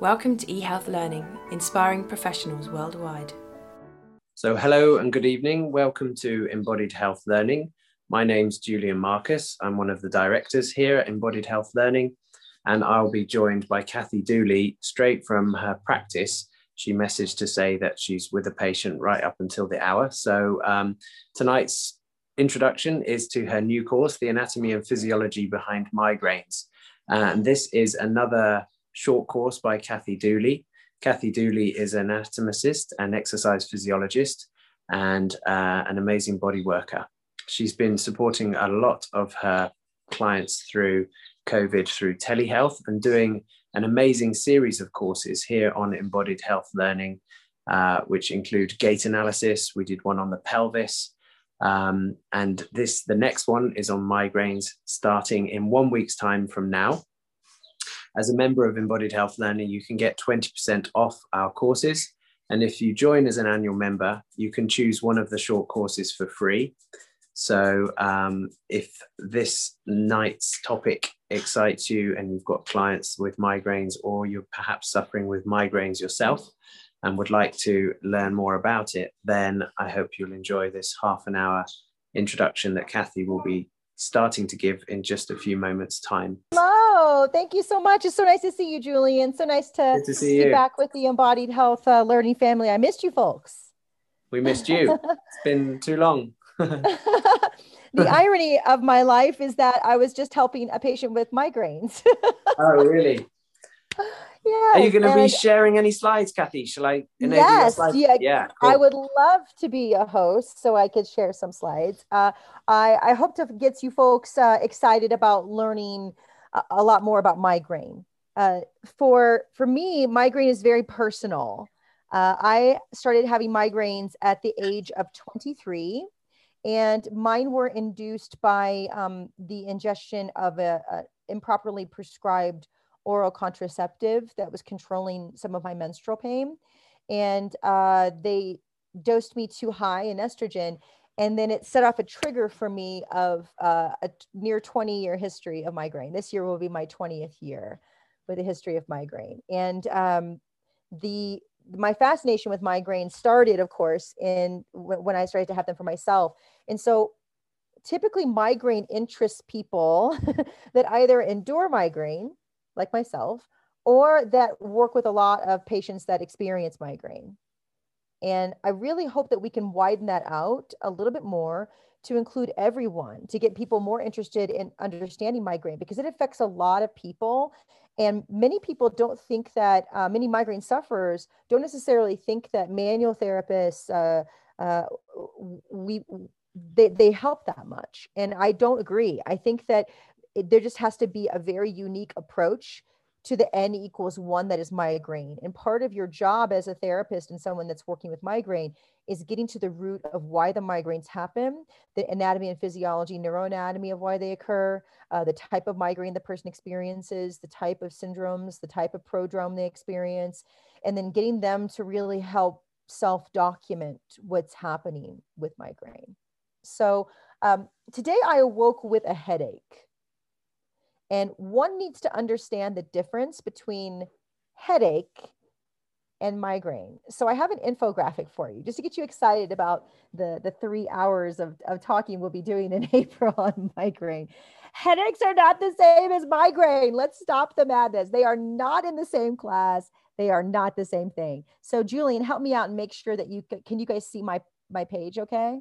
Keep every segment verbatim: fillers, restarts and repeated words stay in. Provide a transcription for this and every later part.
Welcome to eHealth Learning, inspiring professionals worldwide. So hello and good evening. Welcome to Embodied Health Learning. My name's Julian Marcus. I'm one of the directors here at Embodied Health Learning, and I'll be joined by Kathy Dooley straight from her practice. She messaged to say that she's with a patient right up until the hour. So um, tonight's introduction is to her new course, The Anatomy and Physiology Behind Migraines. And this is another short course by Kathy Dooley. Kathy Dooley is an anatomist and exercise physiologist and uh, an amazing body worker. She's been supporting a lot of her clients through COVID, through telehealth, and doing an amazing series of courses here on Embodied Health Learning, uh, which include gait analysis. We did one on the pelvis. Um, and this, the next one is on migraines starting in one week's time from now. As a member of Embodied Health Learning, you can get twenty percent off our courses. And if you join as an annual member, you can choose one of the short courses for free. So um, if this night's topic excites you and you've got clients with migraines, or you're perhaps suffering with migraines yourself and would like to learn more about it, then I hope you'll enjoy this half an hour introduction that Kathy will be starting to give in just a few moments' time. Hello, thank you so much. It's so nice to see you, Julian. So nice to, Good to see be you. back with the Embodied Health uh, Learning family. I missed you folks. We missed you. It's been too long. The irony of my life is that I was just helping a patient with migraines. Oh, really? Yeah. Are you going to and, be sharing any slides, Kathy? Shall I enable your yes, slides? yeah, Yeah, cool. I would love to be a host so I could share some slides. Uh, I, I hope to get you folks uh, excited about learning a, a lot more about migraine. Uh, for, for me, migraine is very personal. Uh, I started having migraines at the age of twenty-three, and mine were induced by um, the ingestion of a, a improperly prescribed oral contraceptive that was controlling some of my menstrual pain. And uh, they dosed me too high in estrogen. And then it set off a trigger for me of uh, a near twenty year history of migraine. This year will be my twentieth year with a history of migraine. And um, the my fascination with migraine started, of course, in when I started to have them for myself. And so typically migraine interests people that either endure migraine, like myself, or that work with a lot of patients that experience migraine. And I really hope that we can widen that out a little bit more to include everyone, to get people more interested in understanding migraine, because it affects a lot of people. And many people don't think that, uh, many migraine sufferers don't necessarily think that manual therapists, uh, uh, we, they, they help that much. And I don't agree. I think that it, there just has to be a very unique approach to the N equals one that is migraine. And part of your job as a therapist and someone that's working with migraine is getting to the root of why the migraines happen, the anatomy and physiology, neuroanatomy of why they occur, uh, the type of migraine the person experiences, the type of syndromes, the type of prodrome they experience, and then getting them to really help self-document what's happening with migraine. So um, today I awoke with a headache. And one needs to understand the difference between headache and migraine. So I have an infographic for you, just to get you excited about the, the three hours of, of talking we'll be doing in April on migraine. Headaches are not the same as migraine. Let's stop the madness. They are not in the same class. They are not the same thing. So Julian, help me out and make sure that you, can you guys see my, my page, okay?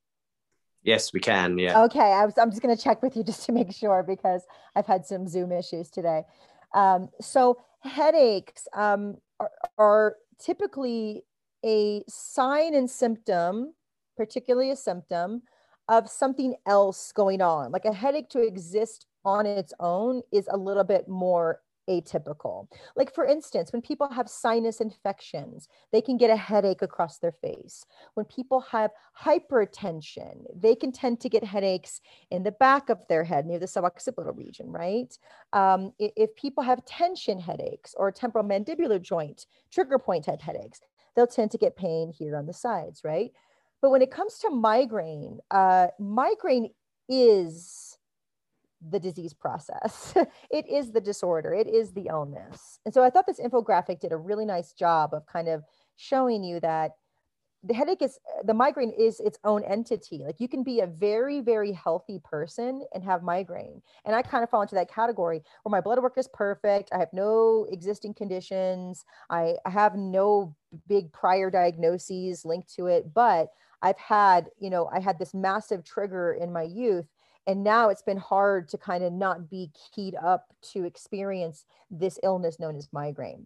Yes, we can. Yeah. Okay. I was, I'm just going to check with you just to make sure, because I've had some Zoom issues today. Um, so headaches um, are, are typically a sign and symptom, particularly a symptom of something else going on. Like a headache to exist on its own is a little bit more atypical. Like for instance, when people have sinus infections, they can get a headache across their face. When people have hypertension, they can tend to get headaches in the back of their head, near the suboccipital region, right? Um, if people have tension headaches or temporal mandibular joint, trigger point type headaches, they'll tend to get pain here on the sides, right? But when it comes to migraine, uh, migraine is the disease process. It is the disorder. It is the illness. And so I thought this infographic did a really nice job of kind of showing you that the headache is, the migraine is its own entity. Like you can be a very, very healthy person and have migraine. And I kind of fall into that category where my blood work is perfect. I have no existing conditions. I, I have no big prior diagnoses linked to it, but I've had, you know, I had this massive trigger in my youth. And now it's been hard to kind of not be keyed up to experience this illness known as migraine.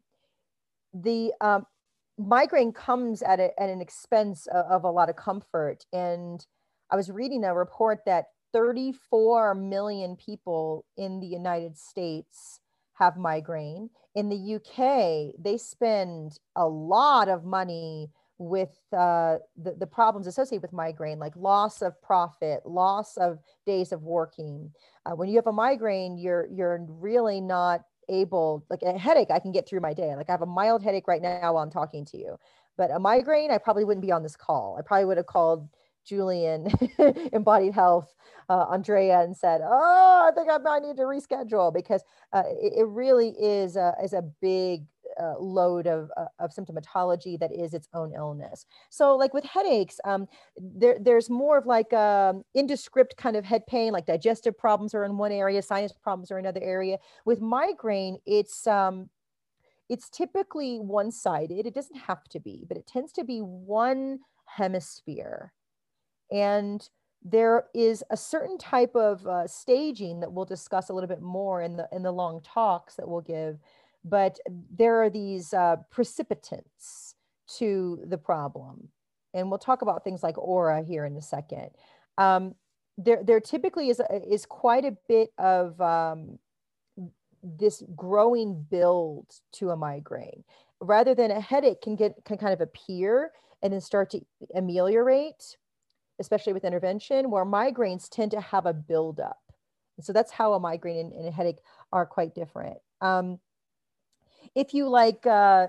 The, um, migraine comes at, a, at an expense of, of a lot of comfort. And I was reading a report that thirty-four million people in the United States have migraine. In the U K, they spend a lot of money with uh, the, the problems associated with migraine, like loss of profit, loss of days of working. Uh, when you have a migraine, you're, you're really not able, like a headache, I can get through my day. Like I have a mild headache right now while I'm talking to you, but a migraine, I probably wouldn't be on this call. I probably would have called Julian, Embodied Health, uh, Andrea, and said, oh, I think I might need to reschedule, because uh, it, it really is a, is a big uh, load of, uh, of symptomatology that is its own illness. So like with headaches, um, there, there's more of like a indescript kind of head pain, like digestive problems are in one area, sinus problems are in another area. With migraine, it's, um, it's typically one-sided. It doesn't have to be, but it tends to be one hemisphere. And there is a certain type of uh, staging that we'll discuss a little bit more in the, in the long talks that we'll give. But there are these uh, precipitants to the problem. And we'll talk about things like aura here in a second. Um, there, there typically is, is quite a bit of um, this growing build to a migraine. Rather than a headache can get, can kind of appear and then start to ameliorate, especially with intervention, where migraines tend to have a buildup. And so that's how a migraine and, and a headache are quite different. Um, if you like, uh,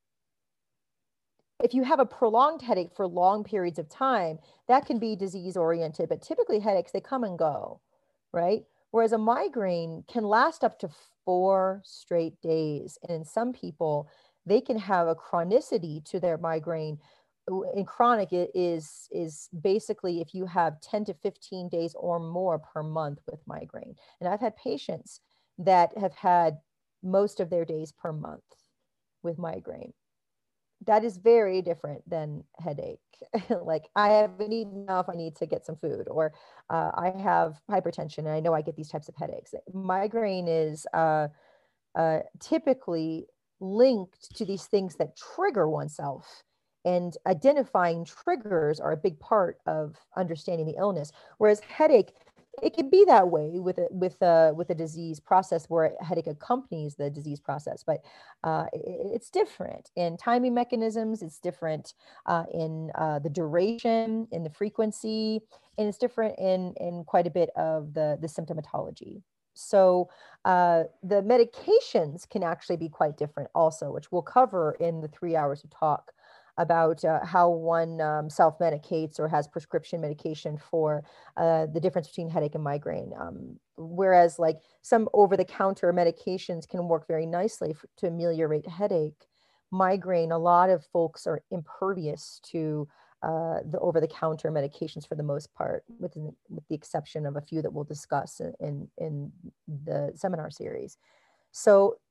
if you have a prolonged headache for long periods of time, that can be disease oriented, but typically headaches, they come and go, right? Whereas a migraine can last up to four straight days. And in some people, they can have a chronicity to their migraine. In chronic, it is, is basically if you have ten to fifteen days or more per month with migraine. And I've had patients that have had most of their days per month with migraine. That is very different than headache. Like I haven't eaten enough, I need to get some food, or uh, I have hypertension and I know I get these types of headaches. Migraine is uh, uh, typically linked to these things that trigger oneself. And identifying triggers are a big part of understanding the illness. Whereas headache, it can be that way with a, with a, with a disease process where a headache accompanies the disease process, but uh, it, it's different in timing mechanisms. It's different uh, in uh, the duration, in the frequency, and it's different in, in quite a bit of the, the symptomatology. So uh, the medications can actually be quite different also, which we'll cover in the three hours of talk about uh, how one um, self-medicates or has prescription medication for uh, the difference between headache and migraine. Um, whereas like some over-the-counter medications can work very nicely for, to ameliorate headache. Migraine, a lot of folks are impervious to uh, the over-the-counter medications for the most part, with, with the exception of a few that we'll discuss in, in the seminar series. So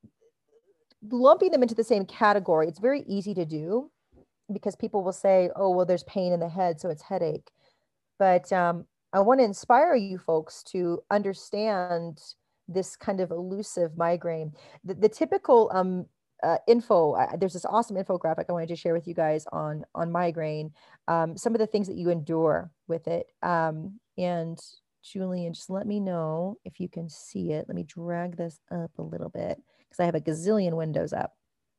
lumping them into the same category, it's very easy to do, because people will say, oh, well, there's pain in the head, so it's headache. But um, I want to inspire you folks to understand this kind of elusive migraine. The, the typical um, uh, info, uh, there's this awesome infographic I wanted to share with you guys on, on migraine, um, some of the things that you endure with it. Um, and Julian, just let me know if you can see it. Let me drag this up a little bit, because I have a gazillion windows up.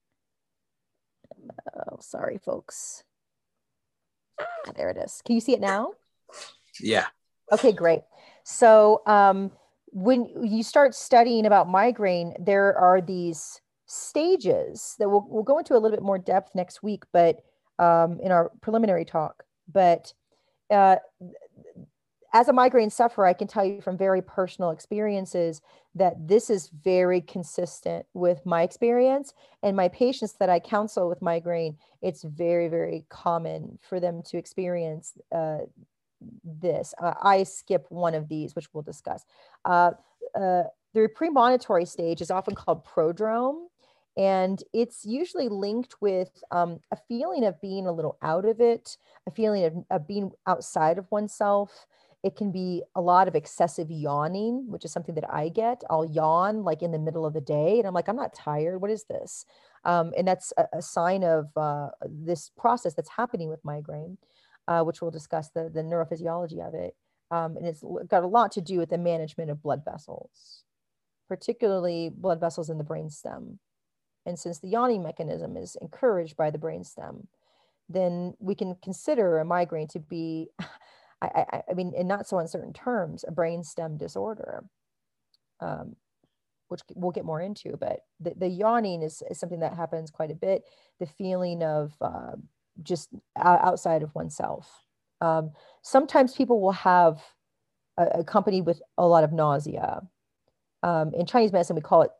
Oh, sorry, folks. Ah, there it is. Can you see it now? Yeah. Okay, great. So um, when you start studying about migraine, there are these stages that we'll, we'll go into a little bit more depth next week, but um, in our preliminary talk. But uh, as a migraine sufferer, I can tell you from very personal experiences that this is very consistent with my experience and my patients that I counsel with migraine. It's very, very common for them to experience uh, this. Uh, I skip one of these, which we'll discuss. Uh, uh, the premonitory stage is often called prodrome. And it's usually linked with um, a feeling of being a little out of it, a feeling of, of being outside of oneself. It can be a lot of excessive yawning, which is something that I get. I'll yawn like in the middle of the day, and I'm like, I'm not tired. What is this? Um, and that's a, a sign of uh, this process that's happening with migraine, uh, which we'll discuss the, the neurophysiology of it. Um, and it's got a lot to do with the management of blood vessels, particularly blood vessels in the brainstem. And since the yawning mechanism is encouraged by the brainstem, then we can consider a migraine to be, I, I, I mean, in not so uncertain terms, a brainstem disorder, um, which we'll get more into. But the, the yawning is, is something that happens quite a bit. The feeling of uh, just outside of oneself. Um, sometimes people will have uh, accompanied with a lot of nausea. Um, in Chinese medicine, we call it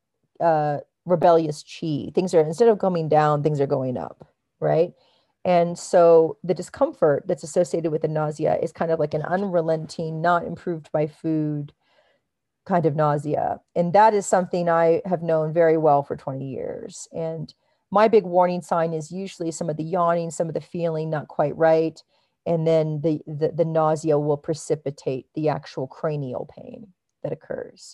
uh, rebellious qi. Things are, instead of going down, things are going up, right? And so the discomfort that's associated with the nausea is kind of like an unrelenting, not improved by food kind of nausea. And that is something I have known very well for twenty years. And my big warning sign is usually some of the yawning, some of the feeling not quite right. And then the, the, the nausea will precipitate the actual cranial pain that occurs.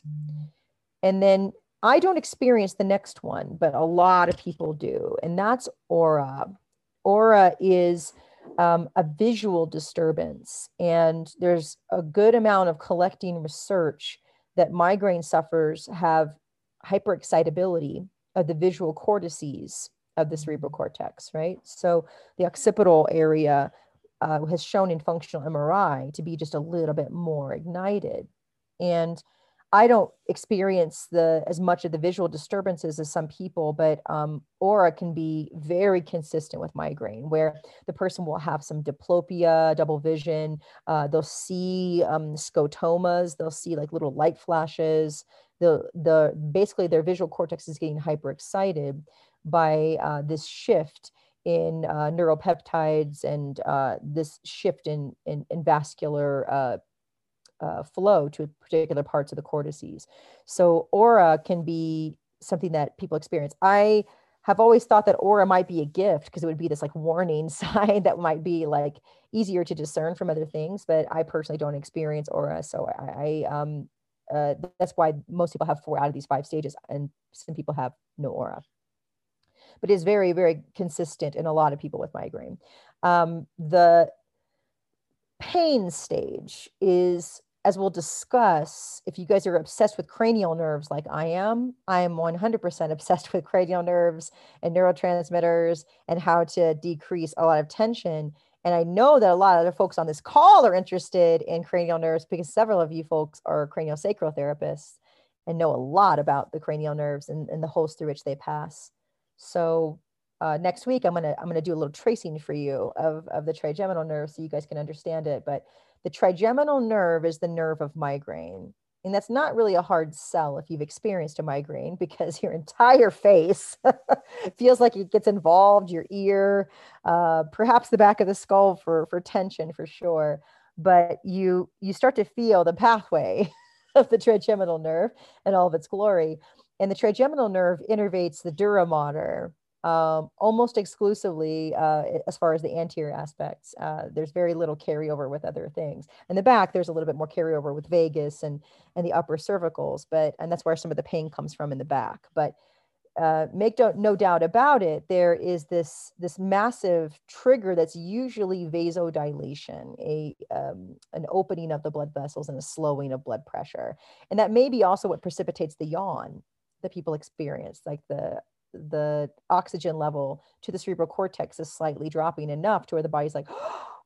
And then I don't experience the next one, but a lot of people do. And that's aura. Aura is um, a visual disturbance. And there's a good amount of collecting research that migraine sufferers have hyperexcitability of the visual cortices of the cerebral cortex, right? So the occipital area uh, has shown in functional M R I to be just a little bit more ignited. And I don't experience the as much of the visual disturbances as some people, but um, aura can be very consistent with migraine, where the person will have some diplopia, double vision. Uh, they'll see um, scotomas. They'll see like little light flashes. The the basically their visual cortex is getting hyperexcited by uh, this shift in uh, neuropeptides and uh, this shift in in, in vascular Uh, Uh, flow to particular parts of the cortices. So aura can be something that people experience. I have always thought that aura might be a gift because it would be this like warning sign that might be like easier to discern from other things, but I personally don't experience aura. So I, I um, uh, that's why most people have four out of these five stages and some people have no aura. But it's very, very consistent in a lot of people with migraine. Um, the pain stage is, as we'll discuss, if you guys are obsessed with cranial nerves like I am, I am one hundred percent obsessed with cranial nerves and neurotransmitters and how to decrease a lot of tension. And I know that a lot of the folks on this call are interested in cranial nerves because several of you folks are craniosacral therapists and know a lot about the cranial nerves and, and the holes through which they pass. So uh, next week, I'm gonna I'm gonna do a little tracing for you of, of the trigeminal nerve so you guys can understand it. But the trigeminal nerve is the nerve of migraine. And that's not really a hard sell if you've experienced a migraine because your entire face feels like it gets involved, your ear, uh, perhaps the back of the skull for, for tension for sure. But you, you start to feel the pathway of the trigeminal nerve and all of its glory. And the trigeminal nerve innervates the dura mater, Um, almost exclusively uh, as far as the anterior aspects. Uh, there's very little carryover with other things. In the back, there's a little bit more carryover with vagus and, and the upper cervicals, but and that's where some of the pain comes from in the back. But uh, make no, no doubt about it, there is this, this massive trigger that's usually vasodilation, a, um, an opening of the blood vessels and a slowing of blood pressure. And that may be also what precipitates the yawn that people experience, like the the oxygen level to the cerebral cortex is slightly dropping enough to where the body's like, oh,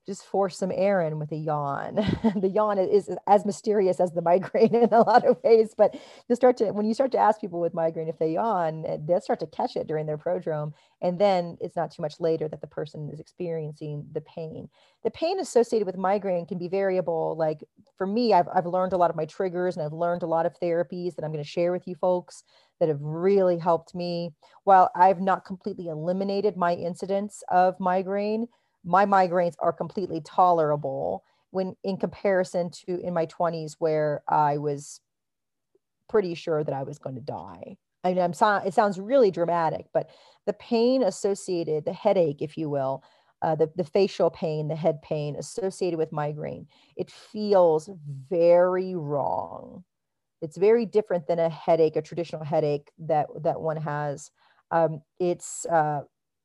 just force some air in with a yawn. The yawn is, is as mysterious as the migraine in a lot of ways, but you start to, when you start to ask people with migraine if they yawn, they'll start to catch it during their prodrome. And then it's not too much later that the person is experiencing the pain. The pain associated with migraine can be variable. Like for me, I've, I've learned a lot of my triggers, and I've learned a lot of therapies that I'm going to share with you folks that have really helped me. While I've not completely eliminated my incidence of migraine, my migraines are completely tolerable when in comparison to in my twenties, where I was pretty sure that I was going to die. I mean, I'm so, it sounds really dramatic, but the pain associated, the headache, if you will, uh, the, the facial pain, the head pain associated with migraine, it feels very wrong. It's very different than a headache, a traditional headache that, that one has. Um, it's uh,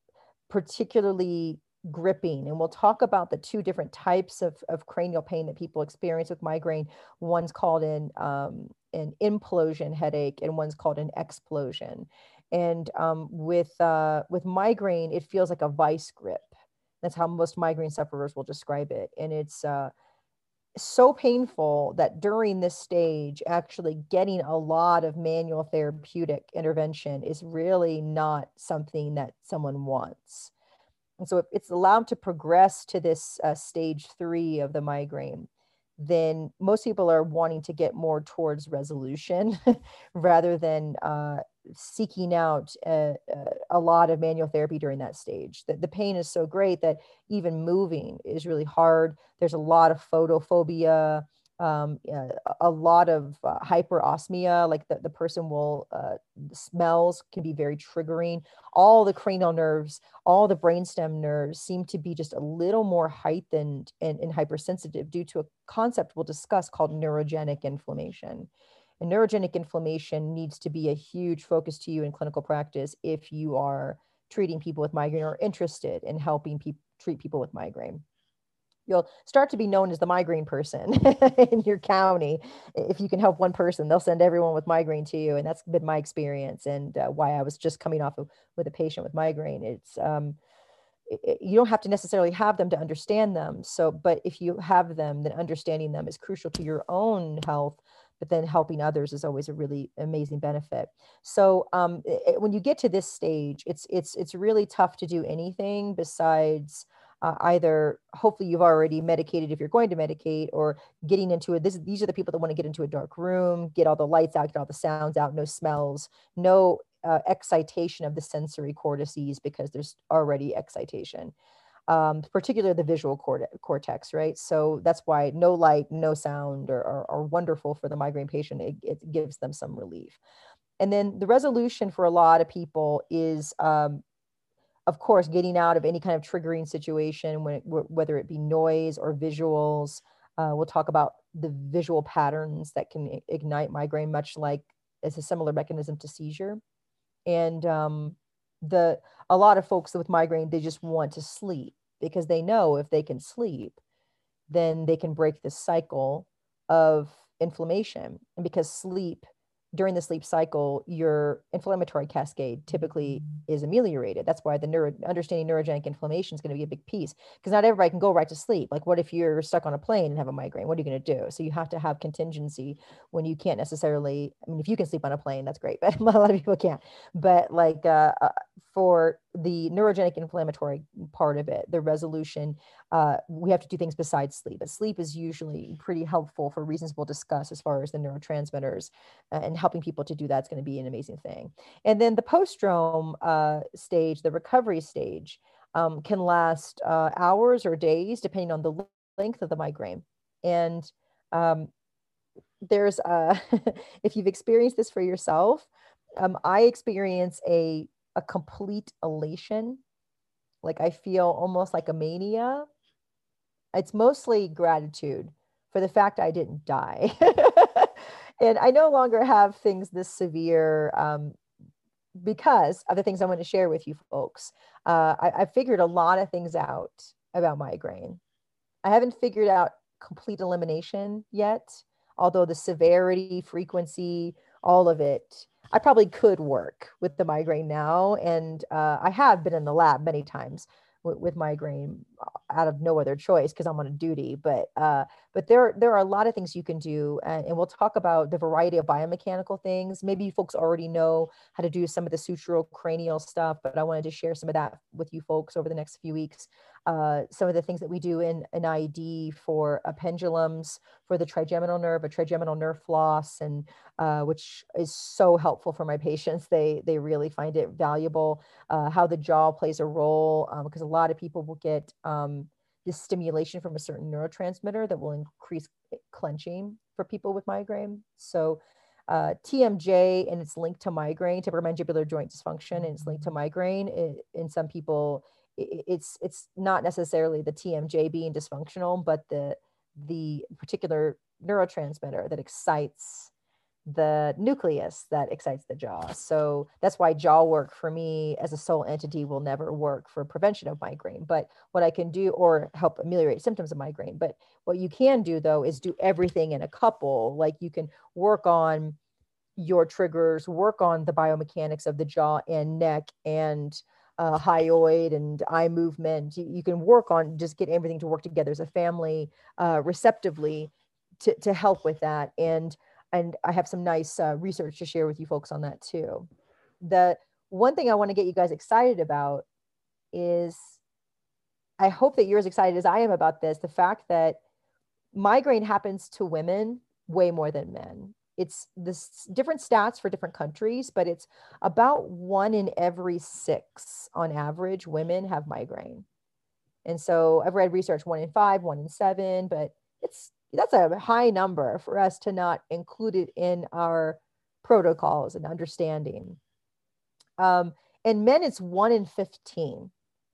particularly gripping. And we'll talk about the two different types of, of cranial pain that people experience with migraine. One's called an, um, an implosion headache, and one's called an explosion. And um, with, uh, with migraine, it feels like a vice grip. That's how most migraine sufferers will describe it. And it's uh, so painful that during this stage, actually getting a lot of manual therapeutic intervention is really not something that someone wants. And so if it's allowed to progress to this uh, stage three of the migraine, then most people are wanting to get more towards resolution rather than uh, seeking out a, a lot of manual therapy during that stage. The, the pain is so great that even moving is really hard. There's a lot of photophobia, um, uh, a lot of uh, hyperosmia, like the, the person will, uh, the smells can be very triggering. All the cranial nerves, all the brainstem nerves seem to be just a little more heightened and, and hypersensitive due to a concept we'll discuss called neurogenic inflammation. And neurogenic inflammation needs to be a huge focus to you in clinical practice if you are treating people with migraine or interested in helping people treat people with migraine. You'll start to be known as the migraine person in your county. If you can help one person, they'll send everyone with migraine to you. And that's been my experience, and uh, why I was just coming off of, with a patient with migraine. It's, um, it, you don't have to necessarily have them to understand them. So, but if you have them, then understanding them is crucial to your own health, but then helping others is always a really amazing benefit. So um, it, when you get to this stage, it's, it's, it's really tough to do anything besides Uh, either hopefully you've already medicated if you're going to medicate, or getting into it. This, these are the people that want to get into a dark room, get all the lights out, get all the sounds out, no smells, no uh, excitation of the sensory cortices, because there's already excitation, um, particularly the visual cortex, right? So that's why no light, no sound are, are, are wonderful for the migraine patient. It, it gives them some relief. And then the resolution for a lot of people is, um, of course, getting out of any kind of triggering situation, when it, whether it be noise or visuals. Uh, we'll talk about the visual patterns that can ignite migraine, much like it's a similar mechanism to seizure. And um, the a lot of folks with migraine, they just want to sleep, because they know if they can sleep, then they can break the cycle of inflammation. And because sleep, during the sleep cycle, your inflammatory cascade typically is ameliorated. That's why the neuro, understanding neurogenic inflammation is going to be a big piece, because not everybody can go right to sleep. Like, what if you're stuck on a plane and have a migraine? What are you going to do? So you have to have contingency when you can't necessarily, I mean, if you can sleep on a plane, that's great, but a lot of people can't. But like uh, uh, for the neurogenic inflammatory part of it, the resolution, uh, we have to do things besides sleep. But sleep is usually pretty helpful for reasons we'll discuss as far as the neurotransmitters, uh, and helping people to do that's going to be an amazing thing. And then the post-drome uh, stage, the recovery stage, um, can last uh, hours or days, depending on the length of the migraine. And um, there's, uh, if you've experienced this for yourself, um, I experience a, a complete elation. Like, I feel almost like a mania. It's mostly gratitude for the fact I didn't die. And I no longer have things this severe, um, because of the things I want to share with you folks. Uh, I, I figured a lot of things out about migraine. I haven't figured out complete elimination yet, although the severity, frequency, all of it, I probably could work with the migraine now. And uh, I have been in the lab many times with, with migraine out of no other choice because I'm on duty. But uh, but there there are a lot of things you can do, and, and we'll talk about the variety of biomechanical things. Maybe you folks already know how to do some of the sutural cranial stuff, but I wanted to share some of that with you folks over the next few weeks. Uh, some of the things that we do in an I D for uh, pendulums, for the trigeminal nerve, a trigeminal nerve floss, and uh, which is so helpful for my patients. They they really find it valuable. Uh, how the jaw plays a role, um, because a lot of people will get um, this stimulation from a certain neurotransmitter that will increase clenching for people with migraine. So uh, T M J and it's linked to migraine, temporomandibular joint dysfunction, and it's linked to migraine. It, in some people, it, it's it's not necessarily the T M J being dysfunctional, but the the particular neurotransmitter that excites the nucleus that excites the jaw. So that's why jaw work for me as a sole entity will never work for prevention of migraine. But what I can do, or help ameliorate symptoms of migraine, but what you can do though is do everything in a couple. Like you can work on your triggers, work on the biomechanics of the jaw and neck and uh, hyoid and eye movement. You, you can work on just get everything to work together as a family uh, receptively to, to help with that. And And I have some nice uh, research to share with you folks on that too. The one thing I want to get you guys excited about is, I hope that you're as excited as I am about this, the fact that migraine happens to women way more than men. It's this different stats for different countries, but it's about one in every six on average women have migraine. And so I've read research one in five, one in seven, but it's that's a high number for us to not include it in our protocols and understanding. Um, and men, it's one in fifteen.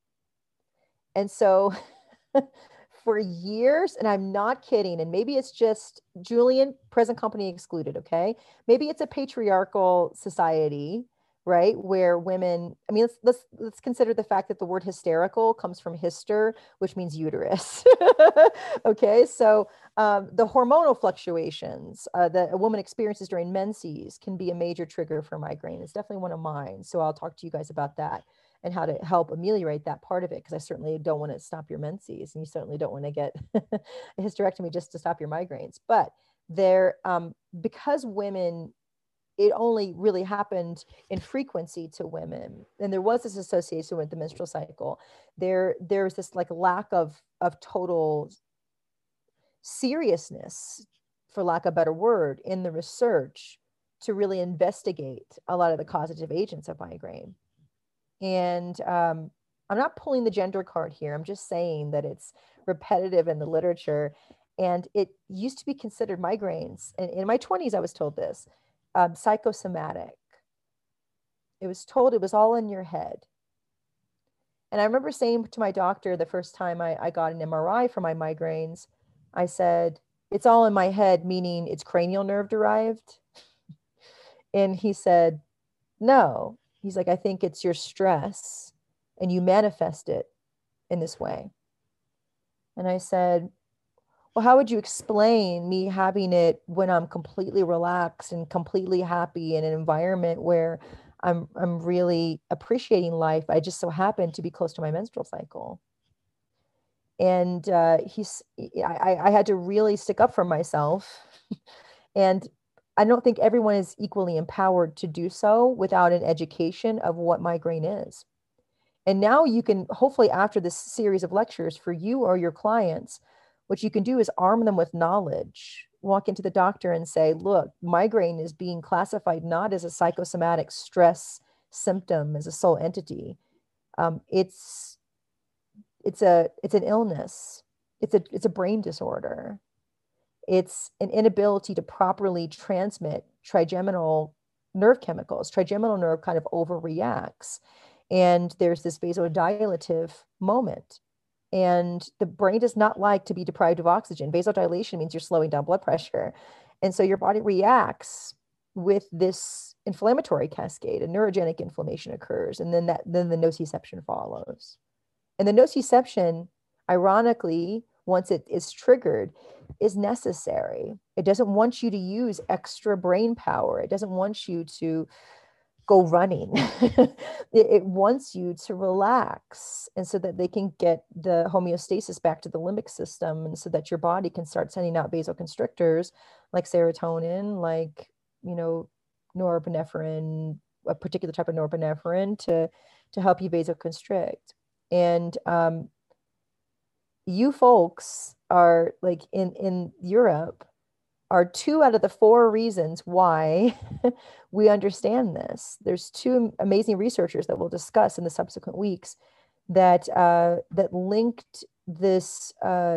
And so for years, and I'm not kidding, and maybe it's just Julian, present company excluded, okay? Maybe it's a patriarchal society, right? Where women, I mean, let's, let's, let's consider the fact that the word hysterical comes from hyster, which means uterus. Okay, so um, the hormonal fluctuations uh, that a woman experiences during menses can be a major trigger for migraine. It's definitely one of mine. So I'll talk to you guys about that and how to help ameliorate that part of it, because I certainly don't want to stop your menses, and you certainly don't want to get a hysterectomy just to stop your migraines. But there, um, because women, it only really happened in frequency to women, and there was this association with the menstrual cycle. There, there's this like lack of of total seriousness, for lack of a better word, in the research to really investigate a lot of the causative agents of migraine. And um, I'm not pulling the gender card here. I'm just saying that it's repetitive in the literature, and it used to be considered migraines. And in my twenties, I was told this. Um, psychosomatic. It was told it was all in your head. And I remember saying to my doctor the first time I, I got an M R I for my migraines, I said, it's all in my head, meaning it's cranial nerve derived. And he said, no. He's like, I think it's your stress and you manifest it in this way. And I said, well, how would you explain me having it when I'm completely relaxed and completely happy in an environment where I'm I'm really appreciating life? I just so happen to be close to my menstrual cycle. And uh, he's, I, I had to really stick up for myself. And I don't think everyone is equally empowered to do so without an education of what migraine is. And now you can, hopefully after this series of lectures for you or your clients, what you can do is arm them with knowledge. Walk into the doctor and say, look, migraine is being classified not as a psychosomatic stress symptom, as a sole entity. Um, it's, it's, a, it's an illness. It's a, it's a brain disorder. It's an inability to properly transmit trigeminal nerve chemicals. Trigeminal nerve kind of overreacts. And there's this vasodilative moment. And the brain does not like to be deprived of oxygen. Vasodilation means you're slowing down blood pressure. And so your body reacts with this inflammatory cascade, and neurogenic inflammation occurs. And then that then the nociception follows. And the nociception, ironically, once it is triggered, is necessary. It doesn't want you to use extra brain power. It doesn't want you to go running. it, it wants you to relax, and so that they can get the homeostasis back to the limbic system, and so that your body can start sending out vasoconstrictors like serotonin, like, you know, norepinephrine, a particular type of norepinephrine to, to help you vasoconstrict. And um, you folks are like in, in Europe are two out of the four reasons why we understand this. There's two amazing researchers that we'll discuss in the subsequent weeks that uh, that linked this uh,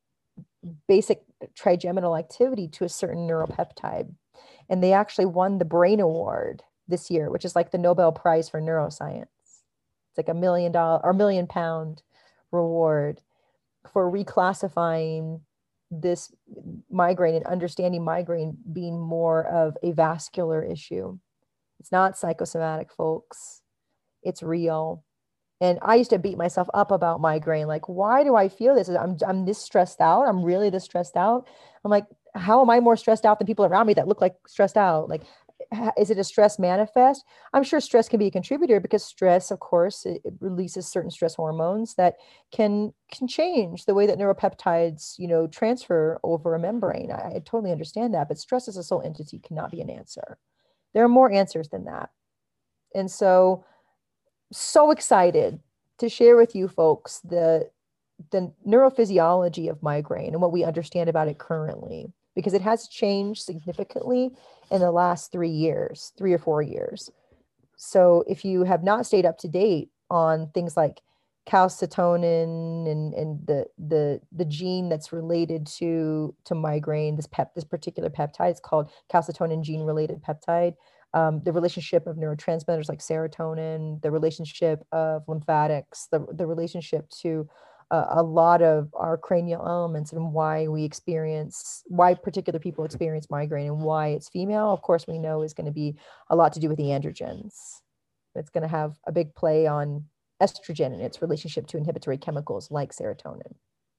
basic trigeminal activity to a certain neuropeptide. And they actually won the Brain Award this year, which is like the Nobel Prize for neuroscience. It's like a million dollar or million pound reward for reclassifying this migraine and understanding migraine being more of a vascular issue. It's not psychosomatic, folks. It's real. And I used to beat myself up about migraine. Like, why do I feel this? I'm, I'm this stressed out. I'm really this stressed out. I'm like, how am I more stressed out than people around me that look like stressed out? Like, is it a stress manifest? I'm sure stress can be a contributor, because stress, of course, it, it releases certain stress hormones that can can change the way that neuropeptides, you know, transfer over a membrane. I, I totally understand that, but stress as a sole entity cannot be an answer. There are more answers than that. And so, so excited to share with you folks the the neurophysiology of migraine and what we understand about it currently, because it has changed significantly in the last three years, three or four years. So if you have not stayed up to date on things like calcitonin and, and the, the, the gene that's related to, to migraine, this pep, this particular peptide, it's called calcitonin gene related peptide, um, the relationship of neurotransmitters like serotonin, the relationship of lymphatics, the, the relationship to Uh, a lot of our cranial elements and why we experience, why particular people experience migraine and why it's female, of course, we know is going to be a lot to do with the androgens. It's going to have a big play on estrogen and its relationship to inhibitory chemicals like serotonin.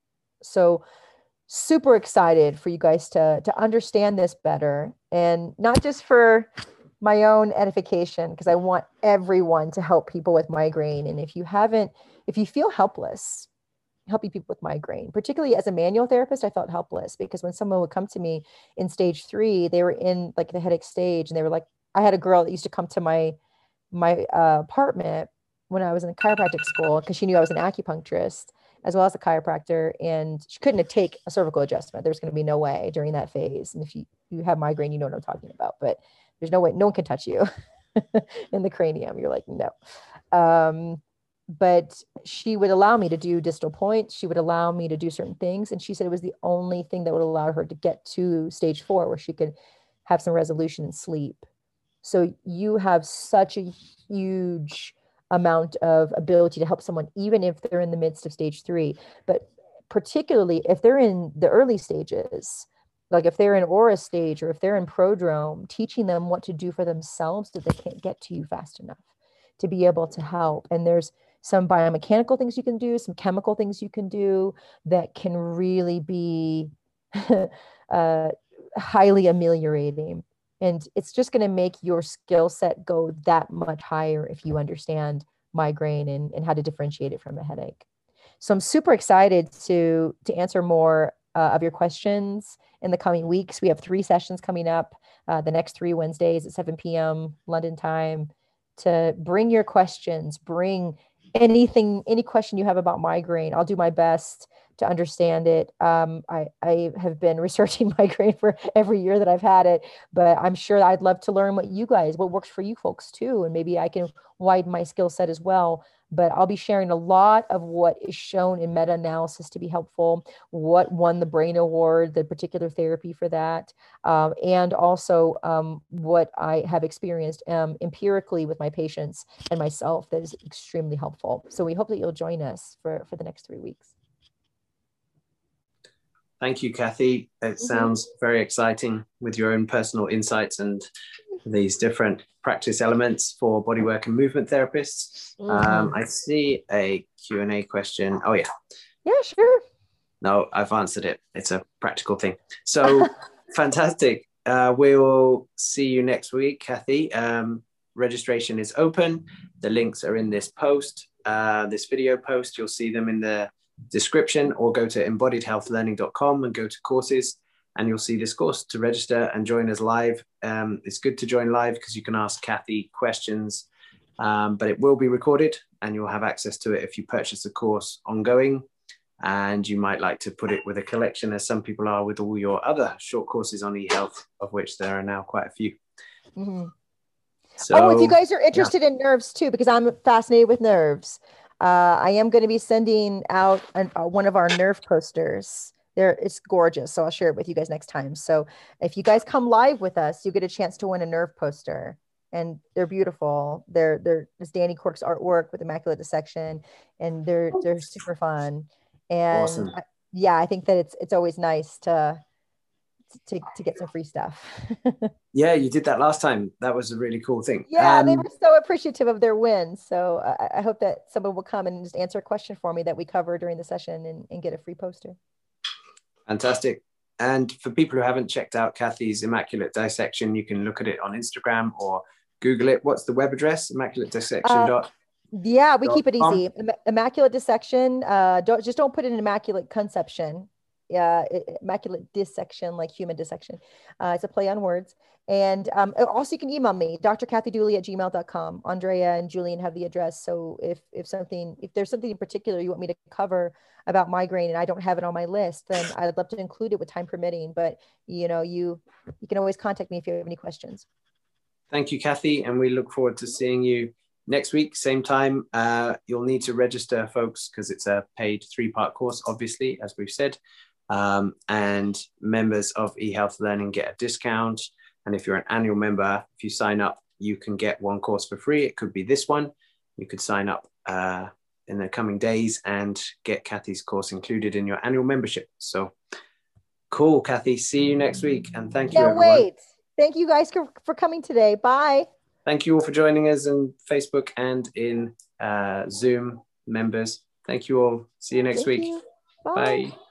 So super excited for you guys to, to understand this better, and not just for my own edification, because I want everyone to help people with migraine. And if you haven't, if you feel helpless, helping people with migraine, particularly as a manual therapist, I felt helpless, because when someone would come to me in stage three, they were in like the headache stage, and they were like, I had a girl that used to come to my, my uh, apartment when I was in chiropractic school, because she knew I was an acupuncturist as well as a chiropractor, and she couldn't take a cervical adjustment. There's going to be no way during that phase. And if you, you have migraine, you know what I'm talking about, but there's no way, no one can touch you in the cranium. You're like, no. Um, but she would allow me to do distal points. She would allow me to do certain things. And she said it was the only thing that would allow her to get to stage four, where she could have some resolution and sleep. So you have such a huge amount of ability to help someone, even if they're in the midst of stage three, but particularly if they're in the early stages, like if they're in aura stage or if they're in prodrome, teaching them what to do for themselves so they can't get to you fast enough to be able to help. And there's some biomechanical things you can do, some chemical things you can do that can really be uh, highly ameliorating. And it's just going to make your skill set go that much higher if you understand migraine and, and how to differentiate it from a headache. So I'm super excited to, to answer more uh, of your questions in the coming weeks. We have three sessions coming up uh, the next three Wednesdays at seven p.m. London time, to bring your questions, bring anything, any question you have about migraine. I'll do my best to understand it. Um, I, I have been researching migraine for every year that I've had it, but I'm sure I'd love to learn what you guys, what works for you folks too. And maybe I can widen my skill set as well. But I'll be sharing a lot of what is shown in meta-analysis to be helpful, what won the Brain Award, the particular therapy for that, um, and also um, what I have experienced um, empirically with my patients and myself that is extremely helpful. So we hope that you'll join us for, for the next three weeks. Thank you, Kathy. It mm-hmm. sounds very exciting with your own personal insights and these different practice elements for bodywork and movement therapists. Mm-hmm. Um, I see a Q and A question. Oh, yeah. Yeah, sure. No, I've answered it. It's a practical thing. So fantastic. Uh, we will see you next week, Kathy. Um, registration is open. The links are in this post, uh, this video post. You'll see them in the description, or go to embodied health learning dot com and go to courses, and you'll see this course to register and join us live. Um, it's good to join live because you can ask Kathy questions, um, but it will be recorded and you'll have access to it if you purchase the course ongoing. And you might like to put it with a collection, as some people are with all your other short courses on eHealth, of which there are now quite a few. Mm-hmm. So, oh, if you guys are interested yeah. in nerves too, because I'm fascinated with nerves, uh, I am going to be sending out an, uh, one of our nerve posters. There, it's gorgeous. So I'll share it with you guys next time. So if you guys come live with us, you get a chance to win a nerve poster, and they're beautiful. They're, they're it's Danny Quirk's artwork with immaculate dissection, and they're, they're super fun. And Awesome. I, yeah, I think that it's, it's always nice to, to, to get some free stuff. Yeah, you did that last time. That was a really cool thing. Yeah, um, they were so appreciative of their win. So I, I hope that someone will come and just answer a question for me that we cover during the session, and, and get a free poster. Fantastic. And for people who haven't checked out Kathy's Immaculate Dissection, you can look at it on Instagram or Google it. What's the web address? Immaculate Dissection. Uh, yeah, we keep it easy. Im- Immaculate Dissection. Uh, don't just don't put in Immaculate Conception. Yeah, Immaculate Dissection, like human dissection. Uh, it's a play on words. And um, also you can email me, D R Kathy Dooley at gmail dot com. Andrea and Julian have the address. So if if something, if there's something in particular you want me to cover about migraine and I don't have it on my list, then I'd love to include it with time permitting. But you know, you you can always contact me if you have any questions. Thank you, Kathy. And we look forward to seeing you next week, same time. Uh, you'll need to register, folks, because it's a paid three-part course, obviously, as we've said. Um, and members of eHealth Learning get a discount. And if you're an annual member, if you sign up, you can get one course for free. It could be this one. You could sign up uh, in the coming days and get Kathy's course included in your annual membership. So cool, Kathy. See you next week. And thank you, Can't everyone. wait. Thank you guys for, for coming today. Bye. Thank you all for joining us in Facebook and in uh, Zoom members. Thank you all. See you next Thank week. you. Bye. Bye.